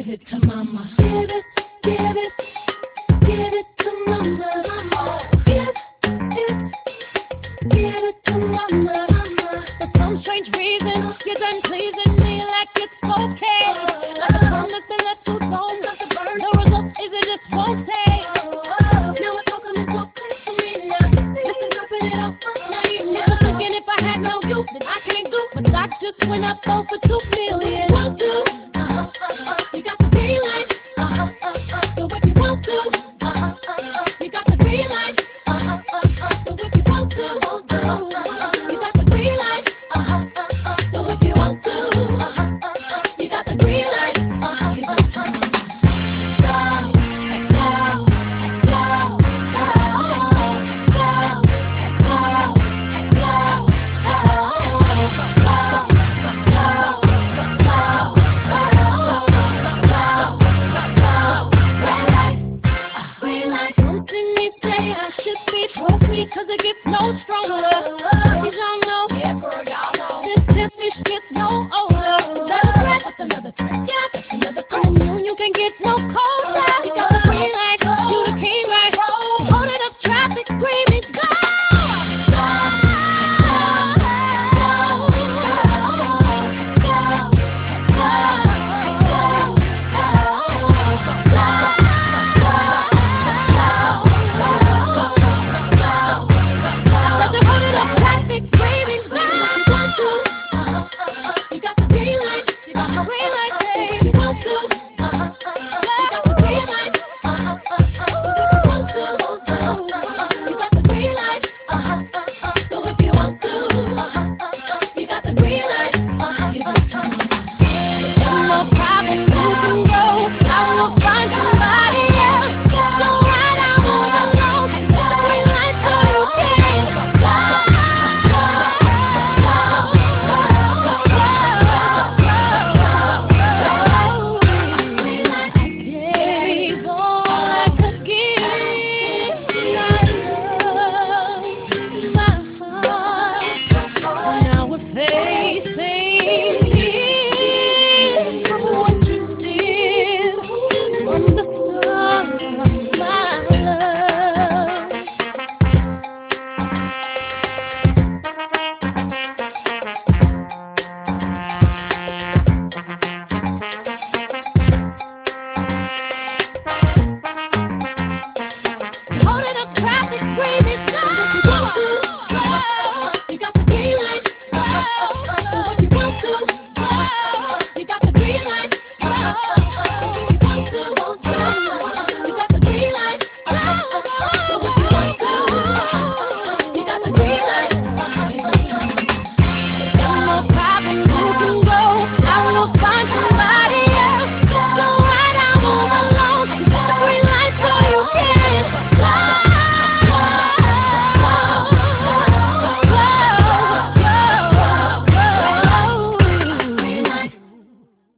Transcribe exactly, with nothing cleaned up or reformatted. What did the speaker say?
give it to mama. Give it, give it, give it to mama. Give it, give it to mama. For some strange reason, you're done pleasing me like it's okay. Like a song that's been left too long. The result is it just won't take. Now it's all coming so clear to me now. Listen, dropping it off my name. Never thinking if I had no you, then I can't do. But I just went up over two million. Won't do. Uh-huh, uh-huh. You got the green light. Uh-huh, uh-huh. So if you want to, uh-huh, uh-huh. You got the green light. Uh-huh, uh-huh. So if you want to, uh-huh, uh-huh. You got the green light. Uh-huh, uh-huh. So if you want to, uh-huh, uh-huh. You got the green light. Uh-huh, uh-huh. Trust me, cause it gets no stronger. Cause y'all know, yeah, girl, y'all know. This fish gets no older. Another threat, that's another threat. Yeah, that's another threat. On you, you can get no colder.